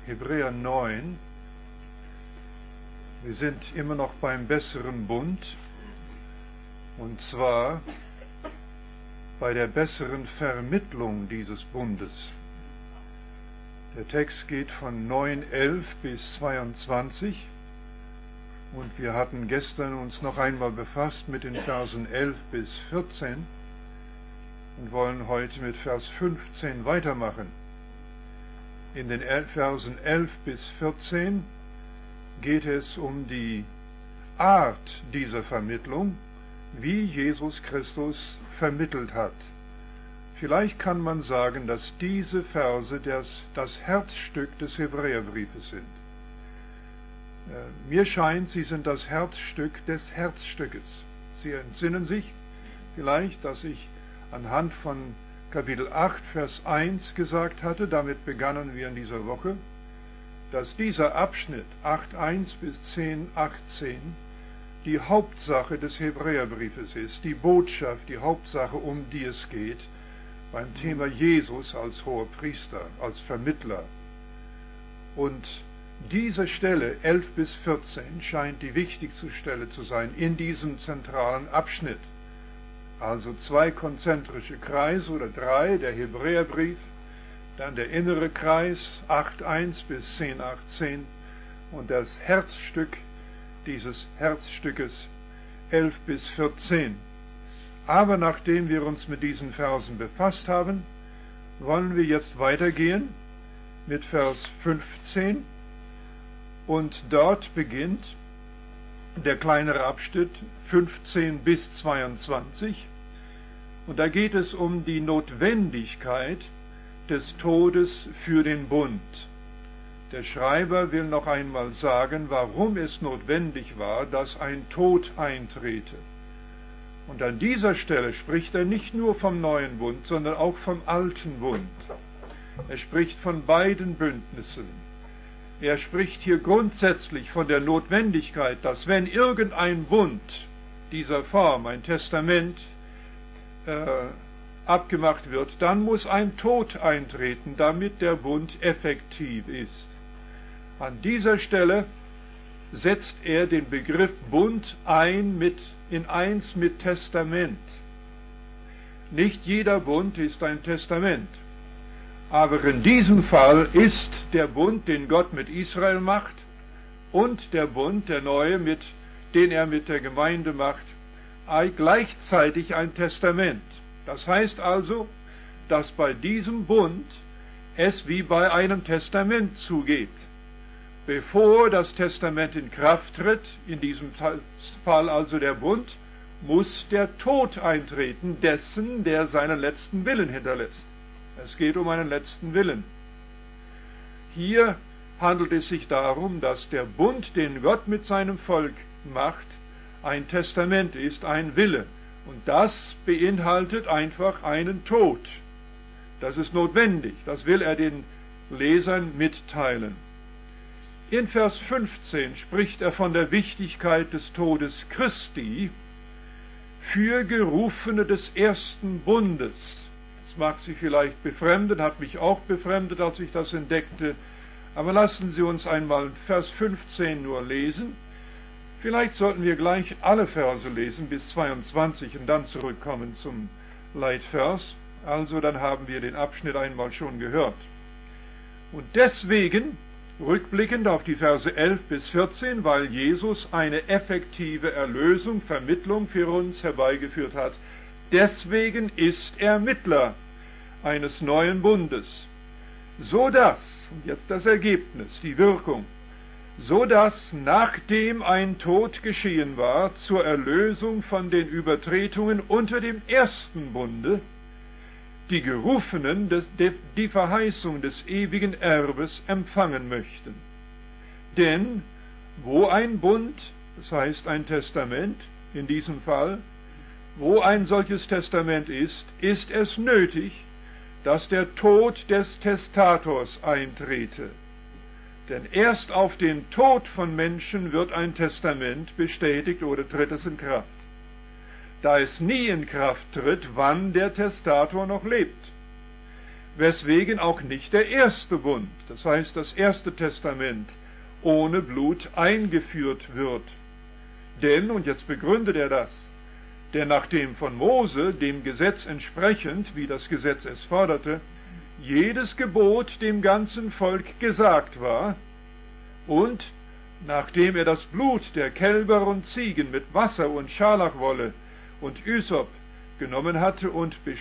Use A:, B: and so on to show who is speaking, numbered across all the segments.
A: Hebräer 9. Wir sind immer noch beim besseren Bund, und zwar bei der besseren Vermittlung dieses Bundes. Der Text geht von 9,11 bis 22 und wir hatten gestern uns noch einmal befasst mit den Versen 11 bis 14 und wollen heute mit Vers 15 weitermachen. In den Versen 11 bis 14 geht es um die Art dieser Vermittlung, wie Jesus Christus vermittelt hat. Vielleicht kann man sagen, dass diese Verse das Herzstück des Hebräerbriefes sind. Mir scheint, sie sind das Herzstück des Herzstückes. Sie entsinnen sich vielleicht, dass ich anhand von Kapitel 8, Vers 1 gesagt hatte, damit begannen wir in dieser Woche, dass dieser Abschnitt 8,1 bis 10,18 die Hauptsache des Hebräerbriefes ist, die Botschaft, die Hauptsache, um die es geht, beim Thema Jesus als hoher Priester, als Vermittler. Und diese Stelle 11 bis 14 scheint die wichtigste Stelle zu sein in diesem zentralen Abschnitt. Also 2 konzentrische Kreise oder 3, der Hebräerbrief, dann der innere Kreis 8,1 bis 10,18 und das Herzstück dieses Herzstückes 11 bis 14. Aber nachdem wir uns mit diesen Versen befasst haben, wollen wir jetzt weitergehen mit Vers 15 und dort beginnt der kleinere Abschnitt 15 bis 22 und da geht es um die Notwendigkeit des Todes für den Bund. Der Schreiber will noch einmal sagen, warum es notwendig war, dass ein Tod eintrete. Und an dieser Stelle spricht er nicht nur vom neuen Bund, sondern auch vom alten Bund. Er spricht von beiden Bündnissen. Er spricht hier grundsätzlich von der Notwendigkeit, dass wenn irgendein Bund dieser Form, ein Testament, abgemacht wird, dann muss ein Tod eintreten, damit der Bund effektiv ist. An dieser Stelle setzt er den Begriff Bund in eins mit Testament. Nicht jeder Bund ist ein Testament. Aber in diesem Fall ist der Bund, den Gott mit Israel macht, und der Bund, der neue, den er mit der Gemeinde macht, gleichzeitig ein Testament. Das heißt also, dass bei diesem Bund es wie bei einem Testament zugeht. Bevor das Testament in Kraft tritt, in diesem Fall also der Bund, muss der Tod eintreten, dessen, der seinen letzten Willen hinterlässt. Es geht um einen letzten Willen. Hier handelt es sich darum, dass der Bund, den Gott mit seinem Volk macht, ein Testament ist, ein Wille. Und das beinhaltet einfach einen Tod. Das ist notwendig. Das will er den Lesern mitteilen. In Vers 15 spricht er von der Wichtigkeit des Todes Christi für Gerufene des ersten Bundes. Das mag Sie vielleicht befremden, hat mich auch befremdet, als ich das entdeckte. Aber lassen Sie uns einmal Vers 15 nur lesen. Vielleicht sollten wir gleich alle Verse lesen bis 22 und dann zurückkommen zum Leitvers. Also dann haben wir den Abschnitt einmal schon gehört. Und deswegen, rückblickend auf die Verse 11 bis 14, weil Jesus eine effektive Erlösung, Vermittlung für uns herbeigeführt hat, deswegen ist er Mittler eines neuen Bundes. So dass, und jetzt das Ergebnis, die Wirkung, so dass, nachdem ein Tod geschehen war, zur Erlösung von den Übertretungen unter dem ersten Bunde, die Gerufenen die Verheißung des ewigen Erbes empfangen möchten. Denn wo ein Bund, das heißt ein Testament, in diesem Fall, wo ein solches Testament ist, ist es nötig, dass der Tod des Testators eintrete. Denn erst auf den Tod von Menschen wird ein Testament bestätigt oder tritt es in Kraft. Da es nie in Kraft tritt, wann der Testator noch lebt. weswegen auch nicht der erste Bund, das heißt das erste Testament, ohne Blut eingeführt wird. Denn, und jetzt begründet er das, denn nachdem von Mose, dem Gesetz entsprechend, wie das Gesetz es forderte, jedes Gebot dem ganzen Volk gesagt war, und nachdem er das Blut der Kälber und Ziegen mit Wasser und Scharlachwolle und Ysop genommen hatte,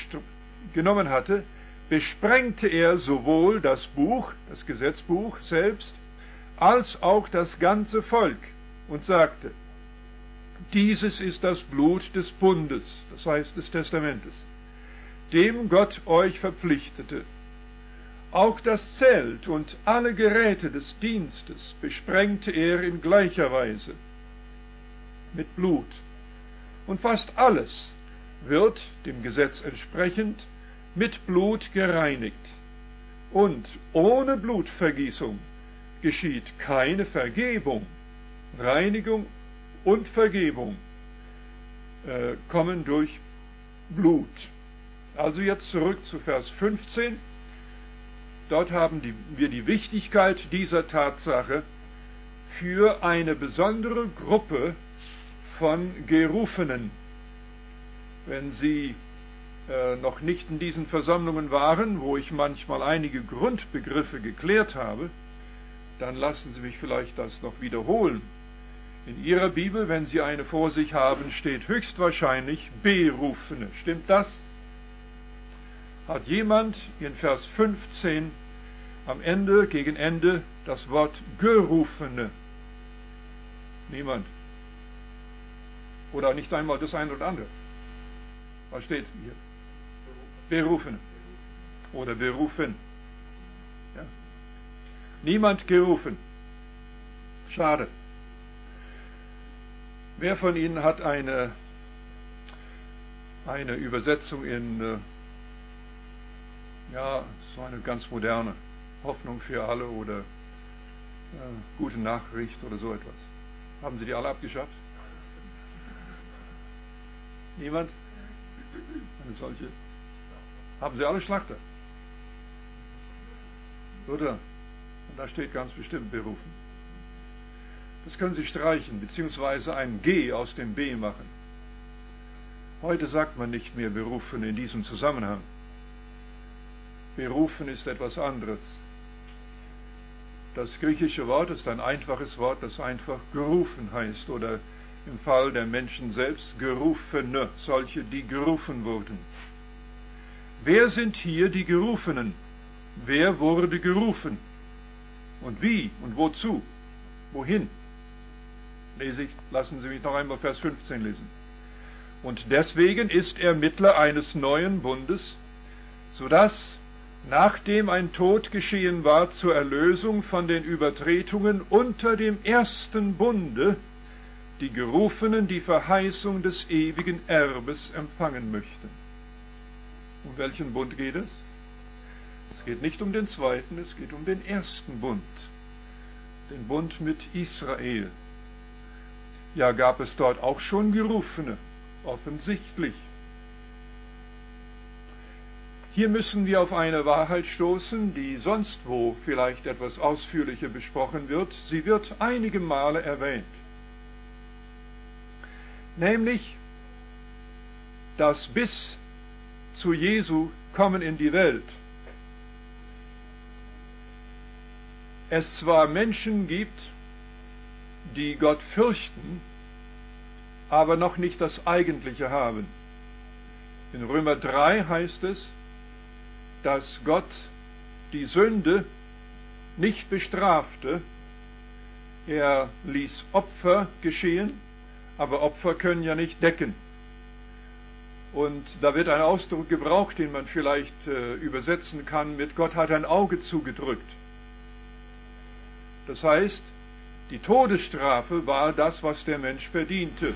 A: besprengte er sowohl das Buch, das Gesetzbuch selbst, als auch das ganze Volk und sagte, dieses ist das Blut des Bundes, das heißt des Testamentes, dem Gott euch verpflichtete. Auch das Zelt und alle Geräte des Dienstes besprengte er in gleicher Weise mit Blut. Und fast alles wird, dem Gesetz entsprechend, mit Blut gereinigt. Und ohne Blutvergießung geschieht keine Vergebung. Reinigung und Vergebung kommen durch Blut. Also jetzt zurück zu Vers 15. Dort haben wir die Wichtigkeit dieser Tatsache für eine besondere Gruppe von Gerufenen. Wenn Sie noch nicht in diesen Versammlungen waren, wo ich manchmal einige Grundbegriffe geklärt habe, dann lassen Sie mich vielleicht das noch wiederholen. In Ihrer Bibel, wenn Sie eine vor sich haben, steht höchstwahrscheinlich Berufene. Stimmt das? Hat jemand in Vers 15 am Ende, gegen Ende, das Wort Gerufene? Niemand. Oder nicht einmal das eine oder andere. Was steht hier? Berufene. Oder berufen. Ja. Niemand gerufen. Schade. Wer von Ihnen hat eine Übersetzung in so eine ganz moderne Hoffnung für alle oder gute Nachricht oder so etwas? Haben Sie die alle abgeschafft? Niemand? Eine solche? Haben Sie alle Schlachter? Oder? Und da steht ganz bestimmt berufen. Das können Sie streichen, beziehungsweise ein G aus dem B machen. Heute sagt man nicht mehr berufen in diesem Zusammenhang. Berufen ist etwas anderes. Das griechische Wort ist ein einfaches Wort, das einfach gerufen heißt, oder im Fall der Menschen selbst Gerufene, solche, die gerufen wurden. Wer sind hier die Gerufenen? Wer wurde gerufen? Und wie und wozu? Wohin? Lassen Sie mich noch einmal Vers 15 lesen. Und deswegen ist er Mittler eines neuen Bundes, sodass, nachdem ein Tod geschehen war zur Erlösung von den Übertretungen unter dem ersten Bunde, die Gerufenen die Verheißung des ewigen Erbes empfangen möchten. Um welchen Bund geht es? Es geht nicht um den zweiten, es geht um den ersten Bund. Den Bund mit Israel. Ja, gab es dort auch schon Gerufene? Offensichtlich. Hier müssen wir auf eine Wahrheit stoßen, die sonst wo vielleicht etwas ausführlicher besprochen wird. Sie wird einige Male erwähnt. Nämlich, dass bis zu Jesu Kommen in die Welt es zwar Menschen gibt, die Gott fürchten, aber noch nicht das Eigentliche haben. In Römer 3 heißt es, dass Gott die Sünde nicht bestrafte. Er ließ Opfer geschehen, aber Opfer können ja nicht decken. Und da wird ein Ausdruck gebraucht, den man vielleicht übersetzen kann mit Gott hat ein Auge zugedrückt. Das heißt, die Todesstrafe war das, was der Mensch verdiente.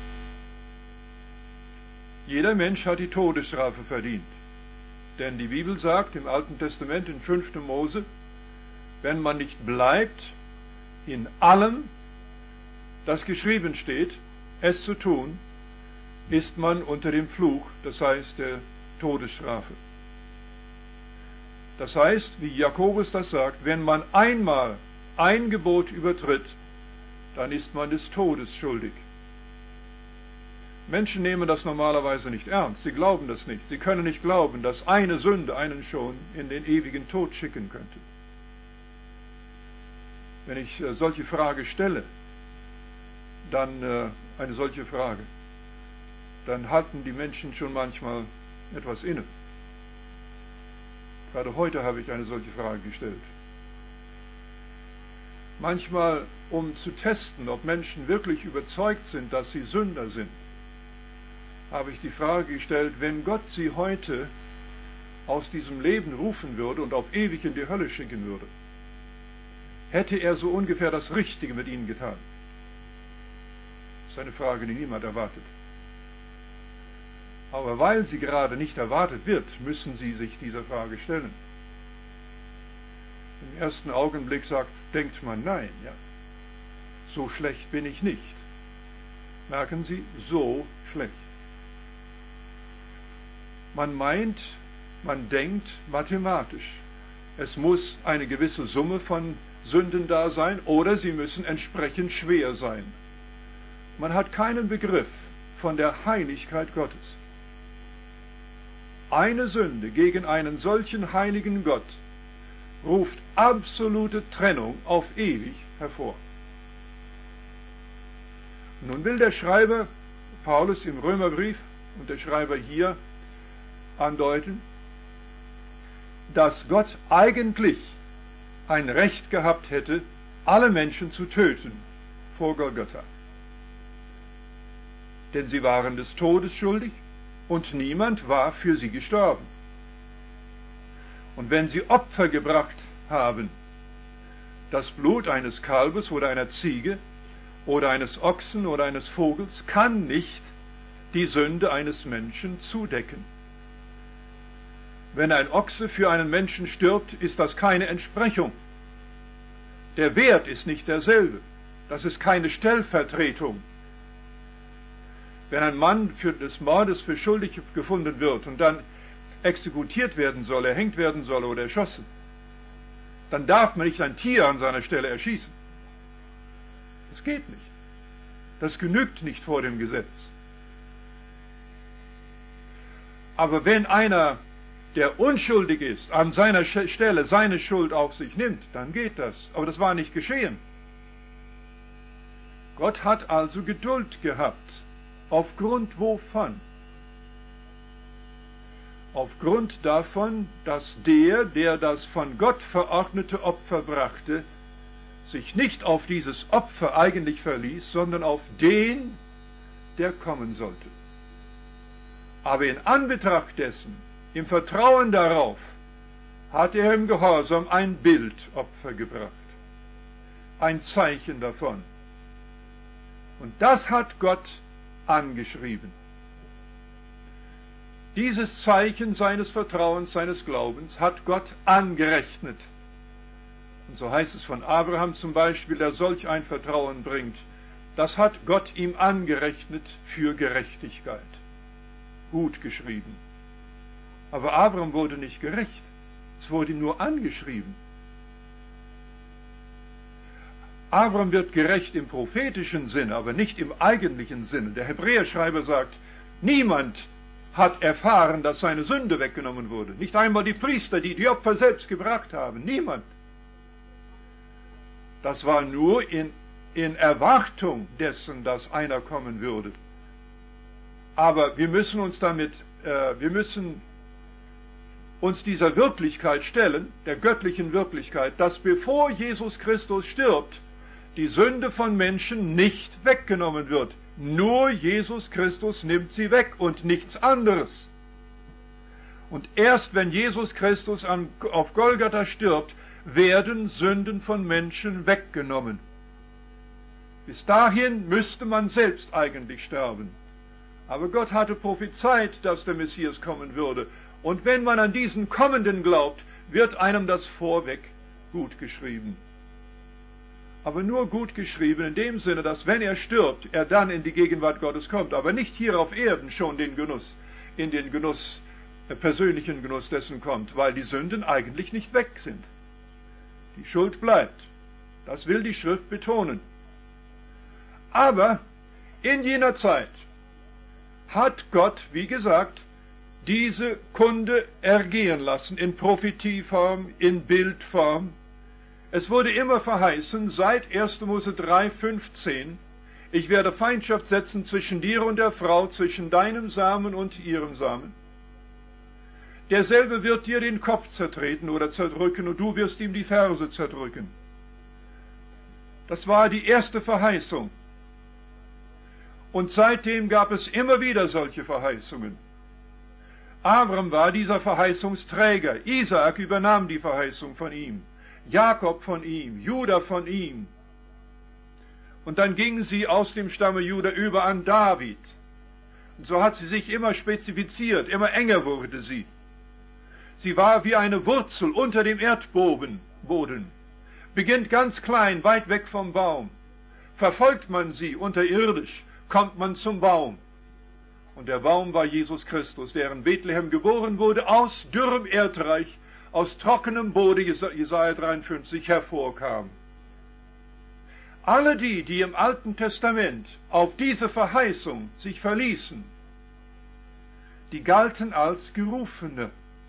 A: Jeder Mensch hat die Todesstrafe verdient. Denn die Bibel sagt im Alten Testament in 5. Mose, wenn man nicht bleibt in allem, das geschrieben steht, es zu tun, ist man unter dem Fluch, das heißt der Todesstrafe. Das heißt, wie Jakobus das sagt, wenn man einmal ein Gebot übertritt, dann ist man des Todes schuldig. Menschen nehmen das normalerweise nicht ernst, sie glauben das nicht. Sie können nicht glauben, dass eine Sünde einen schon in den ewigen Tod schicken könnte. Wenn ich solche Frage stelle, dann eine solche Frage, dann halten die Menschen schon manchmal etwas inne. Gerade heute habe ich eine solche Frage gestellt. Manchmal, um zu testen, ob Menschen wirklich überzeugt sind, dass sie Sünder sind, habe ich die Frage gestellt, wenn Gott sie heute aus diesem Leben rufen würde und auf ewig in die Hölle schicken würde, hätte er so ungefähr das Richtige mit ihnen getan? Das ist eine Frage, die niemand erwartet. Aber weil sie gerade nicht erwartet wird, müssen sie sich dieser Frage stellen. Im ersten Augenblick denkt man, nein, ja, so schlecht bin ich nicht. Merken Sie, so schlecht. Man meint, man denkt mathematisch. Es muss eine gewisse Summe von Sünden da sein oder sie müssen entsprechend schwer sein. Man hat keinen Begriff von der Heiligkeit Gottes. Eine Sünde gegen einen solchen heiligen Gott ruft absolute Trennung auf ewig hervor. Nun will der Schreiber Paulus im Römerbrief und der Schreiber hier andeuten, dass Gott eigentlich ein Recht gehabt hätte, alle Menschen zu töten vor Golgatha. Denn sie waren des Todes schuldig und niemand war für sie gestorben. Und wenn sie Opfer gebracht haben, das Blut eines Kalbes oder einer Ziege oder eines Ochsen oder eines Vogels kann nicht die Sünde eines Menschen zudecken. Wenn ein Ochse für einen Menschen stirbt, ist das keine Entsprechung. Der Wert ist nicht derselbe. Das ist keine Stellvertretung. Wenn ein Mann des Mordes für schuldig gefunden wird und dann exekutiert werden soll, erhängt werden soll oder erschossen, dann darf man nicht ein Tier an seiner Stelle erschießen. Das geht nicht. Das genügt nicht vor dem Gesetz. Aber wenn einer, der unschuldig ist, an seiner Stelle seine Schuld auf sich nimmt, dann geht das. Aber das war nicht geschehen. Gott hat also Geduld gehabt. Aufgrund wovon? Aufgrund davon, dass der das von Gott verordnete Opfer brachte, sich nicht auf dieses Opfer eigentlich verließ, sondern auf den, der kommen sollte. Aber in Anbetracht dessen, im Vertrauen darauf, hat er im Gehorsam ein Bildopfer gebracht, ein Zeichen davon. Und das hat Gott angeschrieben. Dieses Zeichen seines Vertrauens, seines Glaubens hat Gott angerechnet. Und so heißt es von Abraham zum Beispiel, der solch ein Vertrauen bringt. Das hat Gott ihm angerechnet für Gerechtigkeit. Gut geschrieben. Aber Abraham wurde nicht gerecht. Es wurde ihm nur angeschrieben. Abraham wird gerecht im prophetischen Sinne, aber nicht im eigentlichen Sinne. Der Hebräerschreiber sagt, niemand hat erfahren, dass seine Sünde weggenommen wurde. Nicht einmal die Priester, die die Opfer selbst gebracht haben. Niemand. Das war nur in Erwartung dessen, dass einer kommen würde. Aber wir müssen uns dieser Wirklichkeit stellen, der göttlichen Wirklichkeit, dass bevor Jesus Christus stirbt, die Sünde von Menschen nicht weggenommen wird. Nur Jesus Christus nimmt sie weg und nichts anderes. Und erst wenn Jesus Christus auf Golgatha stirbt, werden Sünden von Menschen weggenommen. Bis dahin müsste man selbst eigentlich sterben. Aber Gott hatte prophezeit, dass der Messias kommen würde. Und wenn man an diesen Kommenden glaubt, wird einem das vorweg gut geschrieben. Aber nur gut geschrieben in dem Sinne, dass wenn er stirbt, er dann in die Gegenwart Gottes kommt, aber nicht hier auf Erden schon in den Genuss persönlichen Genuss dessen kommt, weil die Sünden eigentlich nicht weg sind. Die Schuld bleibt. Das will die Schrift betonen. Aber in jener Zeit hat Gott, wie gesagt, diese Kunde ergehen lassen, in Prophetieform, in Bildform. Es wurde immer verheißen, seit 1. Mose 3,15, ich werde Feindschaft setzen zwischen dir und der Frau, zwischen deinem Samen und ihrem Samen. Derselbe wird dir den Kopf zertreten oder zerdrücken, und du wirst ihm die Ferse zerdrücken. Das war die erste Verheißung. Und seitdem gab es immer wieder solche Verheißungen. Abraham war dieser Verheißungsträger. Isaak übernahm die Verheißung von ihm. Jakob von ihm. Juda von ihm. Und dann gingen sie aus dem Stamme Juda über an David. Und so hat sie sich immer spezifiziert, immer enger wurde sie. Sie war wie eine Wurzel unter dem Erdboden. Beginnt ganz klein, weit weg vom Baum. Verfolgt man sie unterirdisch, kommt man zum Baum. Und der Baum war Jesus Christus, der in Bethlehem geboren wurde, aus dürrem Erdreich, aus trockenem Boden, Jesaja 53, hervorkam. Alle die, die im Alten Testament auf diese Verheißung sich verließen, die galten als Gerufene,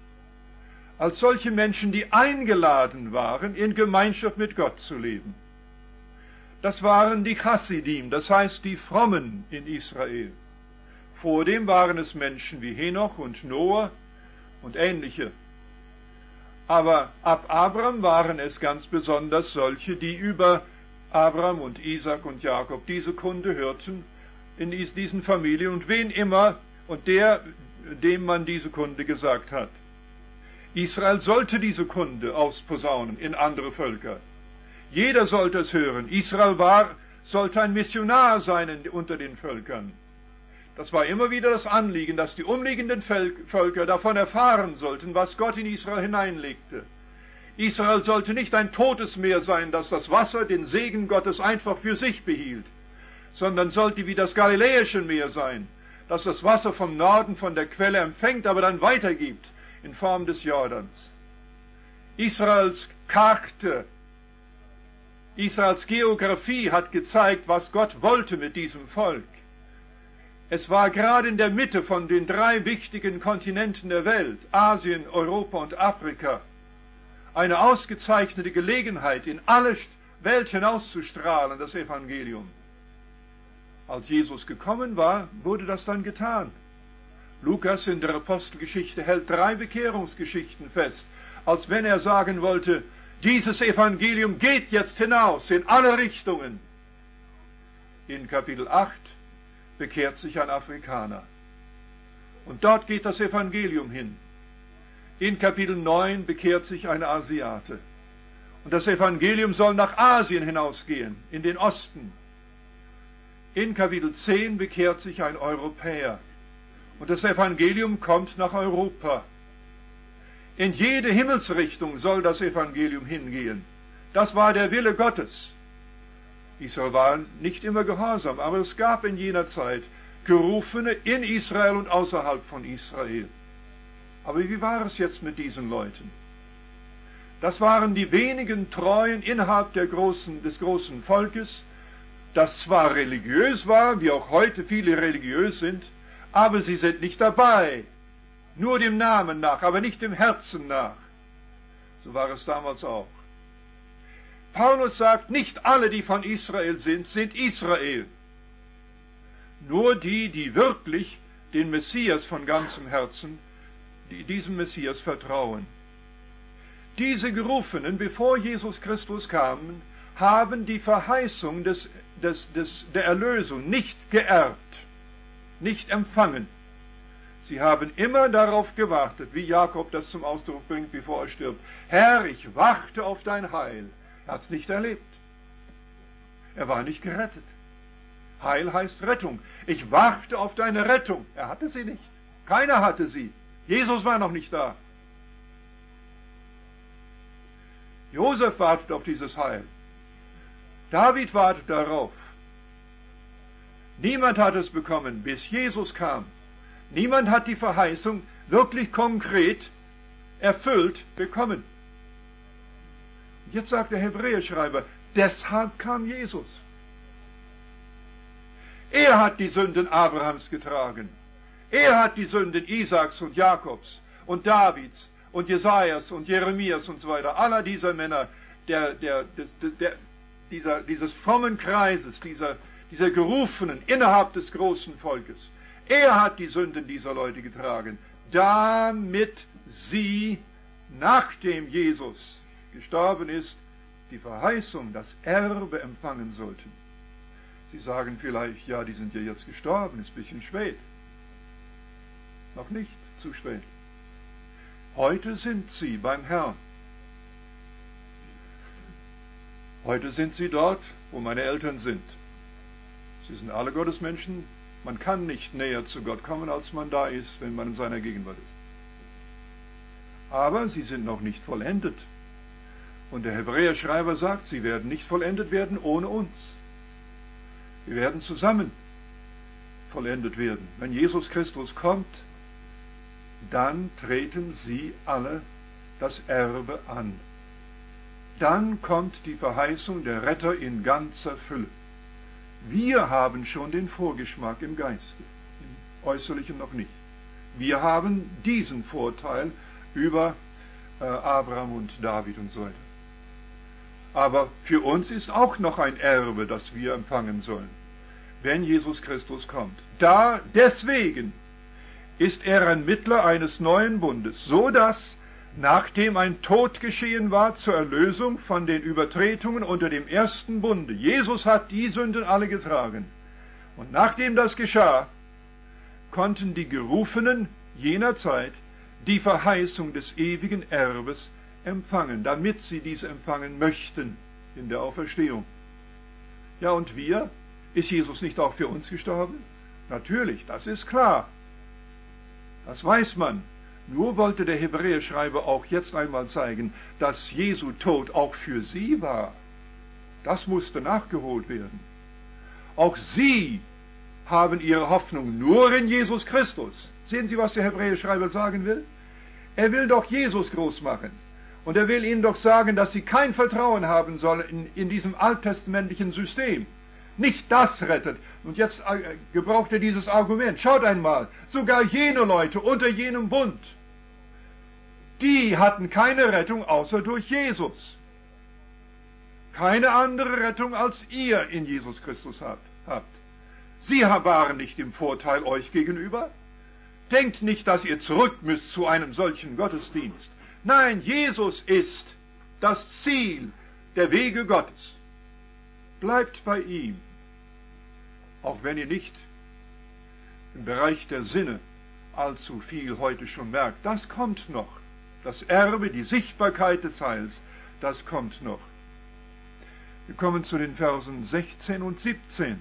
A: als solche Menschen, die eingeladen waren, in Gemeinschaft mit Gott zu leben. Das waren die Chassidim, das heißt die Frommen in Israel. Vor dem waren es Menschen wie Henoch und Noah und ähnliche. Aber ab Abraham waren es ganz besonders solche, die über Abraham und Isaak und Jakob diese Kunde hörten in diesen Familien und wen immer und dem man diese Kunde gesagt hat. Israel sollte diese Kunde ausposaunen in andere Völker. Jeder sollte es hören. Israel sollte ein Missionar sein unter den Völkern. Das war immer wieder das Anliegen, dass die umliegenden Völker davon erfahren sollten, was Gott in Israel hineinlegte. Israel sollte nicht ein totes Meer sein, das das Wasser, den Segen Gottes einfach für sich behielt, sondern sollte wie das Galiläische Meer sein, das das Wasser vom Norden von der Quelle empfängt, aber dann weitergibt in Form des Jordans. Israels Karte, Israels Geografie hat gezeigt, was Gott wollte mit diesem Volk. Es war gerade in der Mitte von den 3 wichtigen Kontinenten der Welt, Asien, Europa und Afrika, eine ausgezeichnete Gelegenheit, in alle Welt hinauszustrahlen, das Evangelium. Als Jesus gekommen war, wurde das dann getan. Lukas in der Apostelgeschichte hält 3 Bekehrungsgeschichten fest, als wenn er sagen wollte, dieses Evangelium geht jetzt hinaus in alle Richtungen. In Kapitel 8 bekehrt sich ein Afrikaner. Und dort geht das Evangelium hin. In Kapitel 9 bekehrt sich ein Asiate. Und das Evangelium soll nach Asien hinausgehen, in den Osten. In Kapitel 10 bekehrt sich ein Europäer. Und das Evangelium kommt nach Europa. In jede Himmelsrichtung soll das Evangelium hingehen. Das war der Wille Gottes. Israel war nicht immer gehorsam, aber es gab in jener Zeit Gerufene in Israel und außerhalb von Israel. Aber wie war es jetzt mit diesen Leuten? Das waren die wenigen Treuen innerhalb des großen Volkes, das zwar religiös war, wie auch heute viele religiös sind, aber sie sind nicht dabei, nur dem Namen nach, aber nicht dem Herzen nach. So war es damals auch. Paulus sagt, nicht alle, die von Israel sind Israel. Nur die, die wirklich den Messias von ganzem Herzen, die diesem Messias vertrauen. Diese Gerufenen, bevor Jesus Christus kam, haben die Verheißung der Erlösung nicht geerbt, nicht empfangen. Sie haben immer darauf gewartet, wie Jakob das zum Ausdruck bringt, bevor er stirbt. Herr, ich warte auf dein Heil. Er hat es nicht erlebt. Er war nicht gerettet. Heil heißt Rettung. Ich warte auf deine Rettung. Er hatte sie nicht. Keiner hatte sie. Jesus war noch nicht da. Josef wartet auf dieses Heil. David wartet darauf. Niemand hat es bekommen, bis Jesus kam. Niemand hat die Verheißung wirklich konkret erfüllt bekommen. Und jetzt sagt der Hebräerschreiber, deshalb kam Jesus. Er hat die Sünden Abrahams getragen. Er hat die Sünden Isaaks und Jakobs und Davids und Jesajas und Jeremias und so weiter, aller dieser Männer, dieses frommen Kreises, dieser Gerufenen innerhalb des großen Volkes. Er hat die Sünden dieser Leute getragen, damit sie, nachdem Jesus gestorben ist, die Verheißung, das Erbe empfangen sollten. Sie sagen vielleicht, ja, die sind ja jetzt gestorben, ist ein bisschen spät. Noch nicht zu spät. Heute sind sie beim Herrn. Heute sind sie dort, wo meine Eltern sind. Sie sind alle Gottesmenschen. Man kann nicht näher zu Gott kommen, als man da ist, wenn man in seiner Gegenwart ist. Aber sie sind noch nicht vollendet. Und der Hebräerschreiber sagt, sie werden nicht vollendet werden ohne uns. Wir werden zusammen vollendet werden. Wenn Jesus Christus kommt, dann treten sie alle das Erbe an. Dann kommt die Verheißung der Retter in ganzer Fülle. Wir haben schon den Vorgeschmack im Geiste, im Äußerlichen noch nicht. Wir haben diesen Vorteil über Abraham und David und so weiter. Aber für uns ist auch noch ein Erbe, das wir empfangen sollen, wenn Jesus Christus kommt. Deswegen ist er ein Mittler eines neuen Bundes, so dass, nachdem ein Tod geschehen war zur Erlösung von den Übertretungen unter dem ersten Bunde, Jesus hat die Sünden alle getragen. Und nachdem das geschah, konnten die Gerufenen jener Zeit die Verheißung des ewigen Erbes empfangen, damit sie diese empfangen möchten in der Auferstehung. Ja, und wir? Ist Jesus nicht auch für uns gestorben? Natürlich, das ist klar. Das weiß man. Nur wollte der Hebräerschreiber auch jetzt einmal zeigen, dass Jesu Tod auch für sie war. Das musste nachgeholt werden. Auch sie haben ihre Hoffnung nur in Jesus Christus. Sehen Sie, was der Hebräerschreiber sagen will? Er will doch Jesus groß machen. Und er will ihnen doch sagen, dass sie kein Vertrauen haben sollen in diesem alttestamentlichen System. Nicht das rettet. Und jetzt gebraucht er dieses Argument. Schaut einmal, sogar jene Leute unter jenem Bund, die hatten keine Rettung außer durch Jesus. Keine andere Rettung als ihr in Jesus Christus habt. Sie waren nicht im Vorteil euch gegenüber. Denkt nicht, dass ihr zurück müsst zu einem solchen Gottesdienst. Nein, Jesus ist das Ziel der Wege Gottes. Bleibt bei ihm, auch wenn ihr nicht im Bereich der Sinne allzu viel heute schon merkt. Das kommt noch. Das Erbe, die Sichtbarkeit des Heils, das kommt noch. Wir kommen zu den Versen 16 und 17.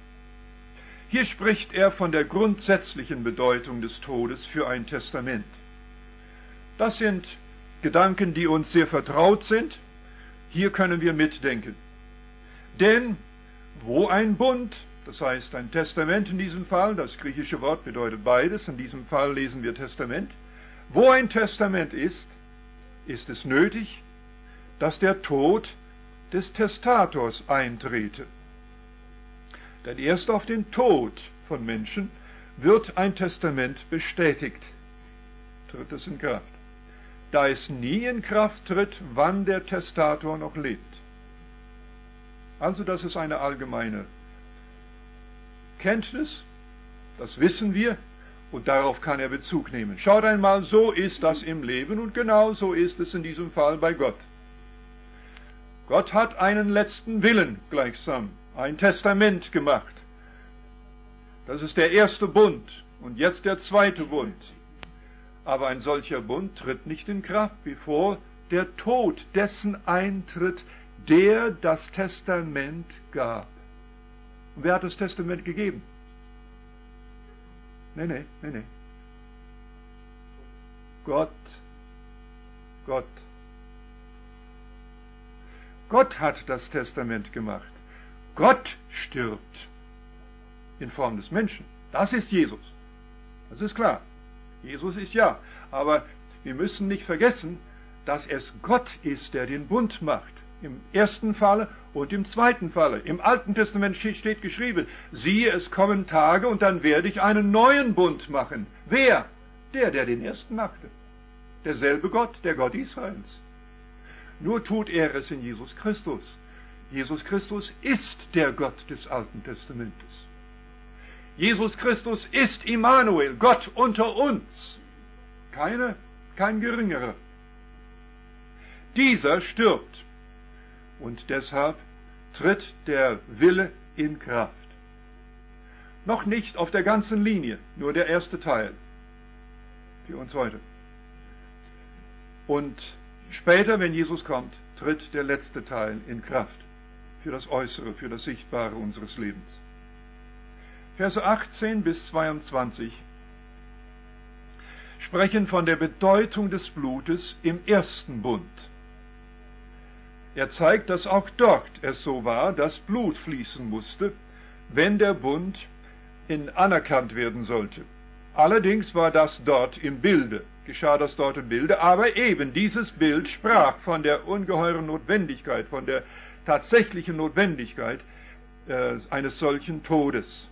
A: Hier spricht er von der grundsätzlichen Bedeutung des Todes für ein Testament. Das sind Gedanken, die uns sehr vertraut sind. Hier können wir mitdenken. Denn wo ein Bund, das heißt ein Testament in diesem Fall, das griechische Wort bedeutet beides, in diesem Fall lesen wir Testament, wo ein Testament ist es nötig, dass der Tod des Testators eintrete. Denn erst auf den Tod von Menschen wird ein Testament bestätigt. Tritt es in Kraft. Da es nie in Kraft tritt, wann der Testator noch lebt. Also das ist eine allgemeine Kenntnis, das wissen wir, und darauf kann er Bezug nehmen. Schaut einmal, so ist das im Leben und genau so ist es in diesem Fall bei Gott. Gott hat einen letzten Willen gleichsam, ein Testament gemacht. Das ist der erste Bund und jetzt der zweite Bund. Aber ein solcher Bund tritt nicht in Kraft, bevor der Tod dessen eintritt, der das Testament gab. Und wer hat das Testament gegeben? Nee. Gott. Gott hat das Testament gemacht. Gott stirbt in Form des Menschen. Das ist Jesus. Das ist klar. Jesus ist ja. Aber wir müssen nicht vergessen, dass es Gott ist, der den Bund macht. Im ersten Falle und im zweiten Falle. Im Alten Testament steht geschrieben, siehe, es kommen Tage und dann werde ich einen neuen Bund machen. Wer? Der den ersten machte. Derselbe Gott, der Gott Israels. Nur tut er es in Jesus Christus. Jesus Christus ist der Gott des Alten Testamentes. Jesus Christus ist Immanuel, Gott unter uns. Kein geringerer. Dieser stirbt. Und deshalb tritt der Wille in Kraft. Noch nicht auf der ganzen Linie, nur der erste Teil. Für uns heute. Und später, wenn Jesus kommt, tritt der letzte Teil in Kraft. Für das Äußere, für das Sichtbare unseres Lebens. Verse 18 bis 22 sprechen von der Bedeutung des Blutes im ersten Bund. Er zeigt, dass auch dort es so war, dass Blut fließen musste, wenn der Bund anerkannt werden sollte. Allerdings war das dort im Bilde, geschah das dort im Bilde, aber eben dieses Bild sprach von der ungeheuren Notwendigkeit, von der tatsächlichen Notwendigkeit eines solchen Todes.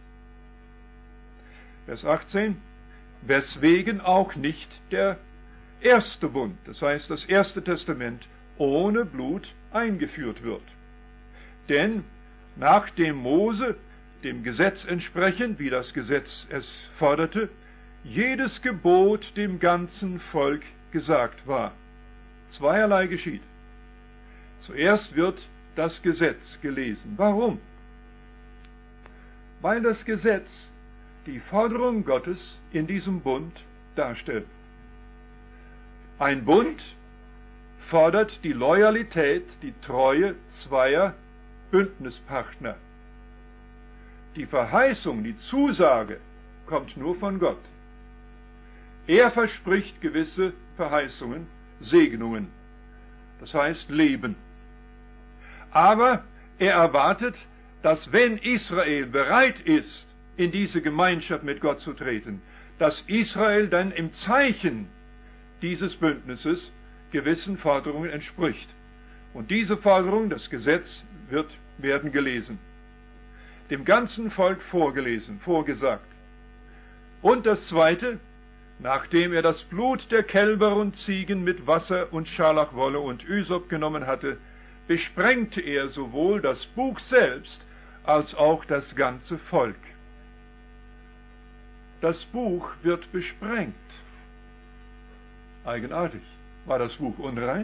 A: Vers 18, weswegen auch nicht der erste Bund, das heißt das erste Testament, ohne Blut eingeführt wird. Denn nachdem Mose dem Gesetz entsprechend, wie das Gesetz es forderte, jedes Gebot dem ganzen Volk gesagt war. Zweierlei geschieht. Zuerst wird das Gesetz gelesen. Warum? Weil das Gesetz die Forderung Gottes in diesem Bund darstellt. Ein Bund fordert die Loyalität, die Treue zweier Bündnispartner. Die Verheißung, die Zusage kommt nur von Gott. Er verspricht gewisse Verheißungen, Segnungen, das heißt Leben. Aber er erwartet, dass wenn Israel bereit ist, in diese Gemeinschaft mit Gott zu treten, dass Israel dann im Zeichen dieses Bündnisses gewissen Forderungen entspricht. Und diese Forderung, das Gesetz, werden gelesen. Dem ganzen Volk vorgelesen, vorgesagt. Und das Zweite, nachdem er das Blut der Kälber und Ziegen mit Wasser und Scharlachwolle und Ysop genommen hatte, besprengte er sowohl das Buch selbst als auch das ganze Volk. Das Buch wird besprengt. Eigenartig. War das Buch unrein?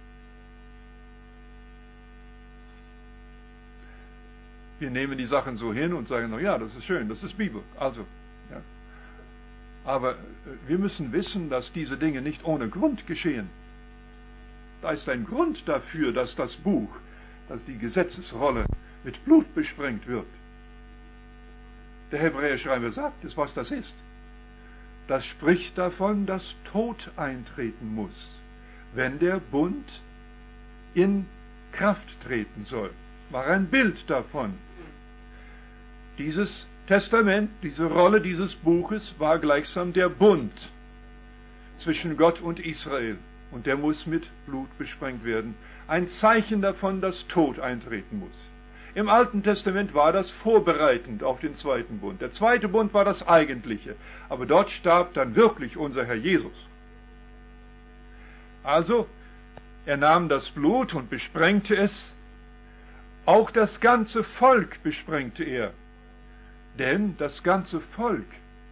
A: Wir nehmen die Sachen so hin und sagen, na ja, das ist schön, das ist Bibel. Also, ja. Aber wir müssen wissen, dass diese Dinge nicht ohne Grund geschehen. Da ist ein Grund dafür, dass das Buch, dass die Gesetzesrolle mit Blut besprengt wird. Der Hebräerschreiber sagt es, was das ist. Das spricht davon, dass Tod eintreten muss, wenn der Bund in Kraft treten soll. War ein Bild davon. Dieses Testament, diese Rolle dieses Buches war gleichsam der Bund zwischen Gott und Israel. Und der muss mit Blut besprengt werden. Ein Zeichen davon, dass Tod eintreten muss. Im Alten Testament war das vorbereitend auf den zweiten Bund. Der zweite Bund war das eigentliche. Aber dort starb dann wirklich unser Herr Jesus. Also, er nahm das Blut und besprengte es. Auch das ganze Volk besprengte er. Denn das ganze Volk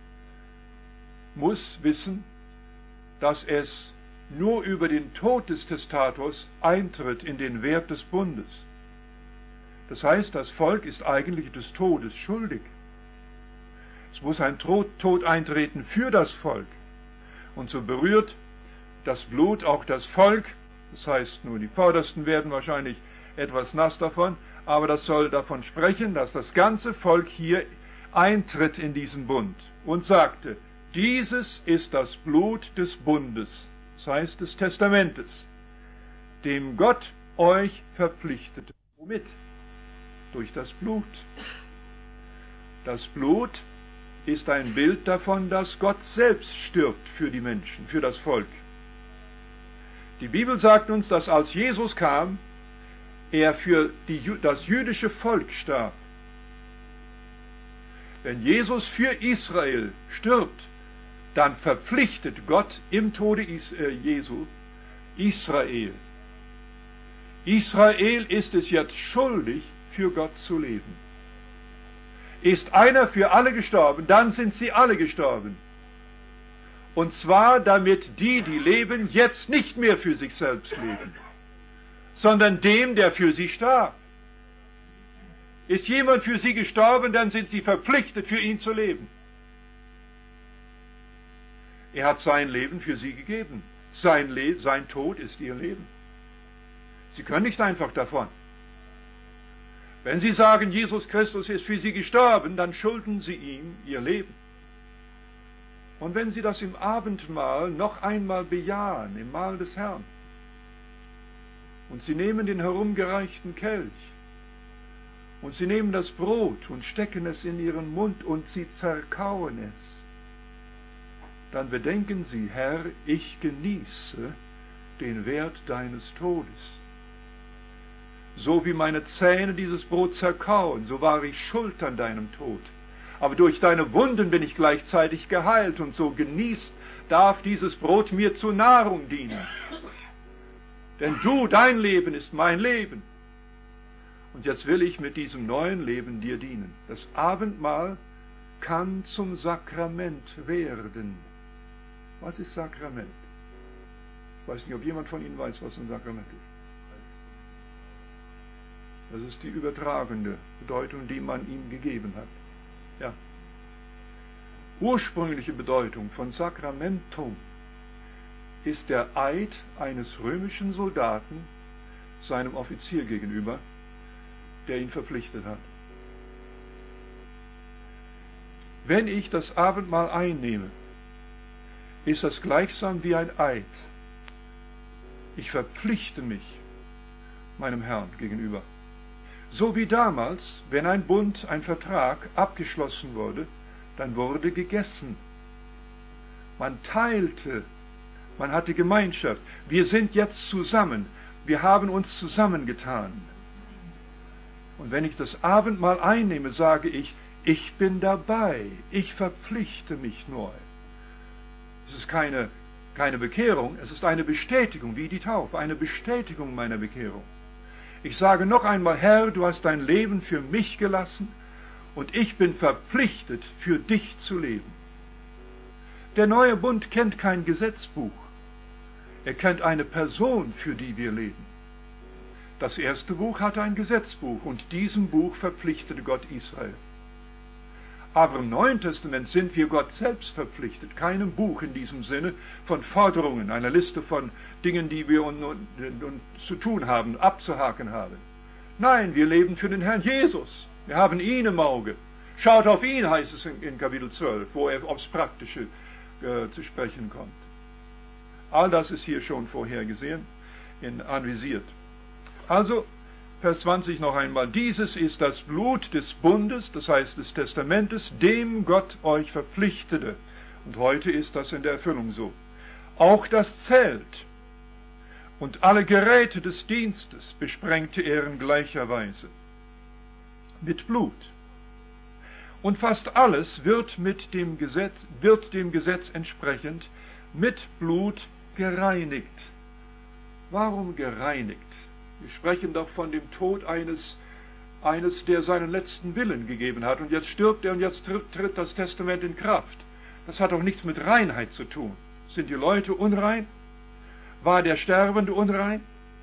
A: muss wissen, dass es nur über den Tod des Testators eintritt in den Wert des Bundes. Das heißt, das Volk ist eigentlich des Todes schuldig. Es muss ein Tod eintreten für das Volk. Und so berührt das Blut auch das Volk. Das heißt, nur die Vordersten werden wahrscheinlich etwas nass davon, aber das soll davon sprechen, dass das ganze Volk hier eintritt in diesen Bund und sagte, dieses ist das Blut des Bundes, das heißt des Testamentes, dem Gott euch verpflichtete. Womit? Durch das Blut. Das Blut ist ein Bild davon, dass Gott selbst stirbt für die Menschen, für das Volk. Die Bibel sagt uns, dass als Jesus kam, er für das jüdische Volk starb. Wenn Jesus für Israel stirbt, dann verpflichtet Gott im Tode Jesu Israel. Israel ist es jetzt schuldig, für Gott zu leben. Ist einer für alle gestorben, dann sind sie alle gestorben. Und zwar damit die leben, jetzt nicht mehr für sich selbst leben, sondern dem, der für sie starb. Ist jemand für sie gestorben, dann sind sie verpflichtet, für ihn zu leben. Er hat sein Leben für sie gegeben. Sein Tod ist ihr Leben. Sie können nicht einfach davon. Wenn Sie sagen, Jesus Christus ist für Sie gestorben, dann schulden Sie ihm Ihr Leben. Und wenn Sie das im Abendmahl noch einmal bejahen, im Mahl des Herrn, und Sie nehmen den herumgereichten Kelch, und Sie nehmen das Brot und stecken es in Ihren Mund und Sie zerkauen es, dann bedenken Sie, Herr, ich genieße den Wert deines Todes. So wie meine Zähne dieses Brot zerkauen, so war ich schuld an deinem Tod. Aber durch deine Wunden bin ich gleichzeitig geheilt, und so darf dieses Brot mir zur Nahrung dienen. Denn dein Leben ist mein Leben. Und jetzt will ich mit diesem neuen Leben dir dienen. Das Abendmahl kann zum Sakrament werden. Was ist Sakrament? Ich weiß nicht, ob jemand von Ihnen weiß, was ein Sakrament ist. Das ist die übertragende Bedeutung, die man ihm gegeben hat. Ja. Ursprüngliche Bedeutung von Sakramentum ist der Eid eines römischen Soldaten seinem Offizier gegenüber, der ihn verpflichtet hat. Wenn ich das Abendmahl einnehme, ist das gleichsam wie ein Eid. Ich verpflichte mich meinem Herrn gegenüber. So wie damals, wenn ein Bund, ein Vertrag abgeschlossen wurde, dann wurde gegessen. Man teilte, man hatte Gemeinschaft. Wir sind jetzt zusammen, wir haben uns zusammengetan. Und wenn ich das Abendmahl einnehme, sage ich, ich bin dabei, ich verpflichte mich neu. Es ist keine Bekehrung, es ist eine Bestätigung, wie die Taufe, eine Bestätigung meiner Bekehrung. Ich sage noch einmal, Herr, du hast dein Leben für mich gelassen und ich bin verpflichtet, für dich zu leben. Der neue Bund kennt kein Gesetzbuch. Er kennt eine Person, für die wir leben. Das erste Buch hatte ein Gesetzbuch und diesem Buch verpflichtete Gott Israel. Aber im Neuen Testament sind wir Gott selbst verpflichtet, keinem Buch in diesem Sinne von Forderungen, einer Liste von Dingen, die wir uns zu tun haben, abzuhaken haben. Nein, wir leben für den Herrn Jesus. Wir haben ihn im Auge. Schaut auf ihn, heißt es in Kapitel 12, wo er aufs Praktische zu sprechen kommt. All das ist hier schon vorhergesehen, anvisiert. Also, Vers 20 noch einmal. Dieses ist das Blut des Bundes, das heißt des Testamentes, dem Gott euch verpflichtete. Und heute ist das in der Erfüllung so. Auch das Zelt und alle Geräte des Dienstes besprengte er in gleicher Weise mit Blut. Und fast alles wird dem Gesetz entsprechend mit Blut gereinigt. Warum gereinigt? Wir sprechen doch von dem Tod eines, der seinen letzten Willen gegeben hat. Und jetzt stirbt er und jetzt tritt das Testament in Kraft. Das hat doch nichts mit Reinheit zu tun. Sind die Leute unrein? War der Sterbende unrein?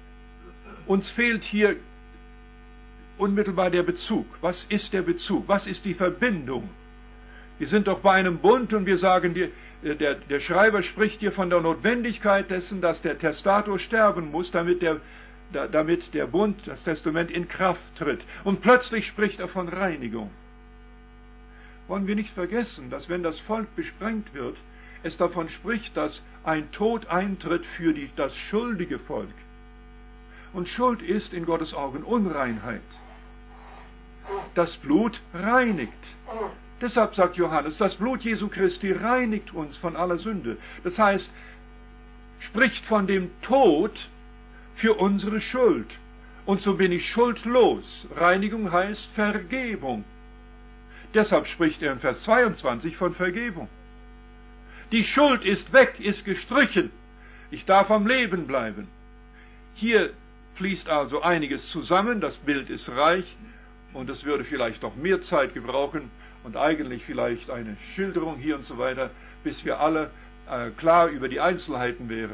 A: Uns fehlt hier unmittelbar der Bezug. Was ist der Bezug? Was ist die Verbindung? Wir sind doch bei einem Bund und wir sagen, der Schreiber spricht hier von der Notwendigkeit dessen, dass der Testator sterben muss, damit der Bund, das Testament in Kraft tritt. Und plötzlich spricht er von Reinigung. Wollen wir nicht vergessen, dass wenn das Volk besprengt wird, es davon spricht, dass ein Tod eintritt für das schuldige Volk. Und Schuld ist in Gottes Augen Unreinheit. Das Blut reinigt. Deshalb sagt Johannes, das Blut Jesu Christi reinigt uns von aller Sünde. Das heißt, spricht von dem Tod für unsere Schuld. Und so bin ich schuldlos. Reinigung heißt Vergebung. Deshalb spricht er in Vers 22 von Vergebung. Die Schuld ist weg, ist gestrichen. Ich darf am Leben bleiben. Hier fließt also einiges zusammen, das Bild ist reich und es würde vielleicht noch mehr Zeit gebrauchen und eigentlich vielleicht eine Schilderung hier und so weiter, bis wir alle klar über die Einzelheiten wären.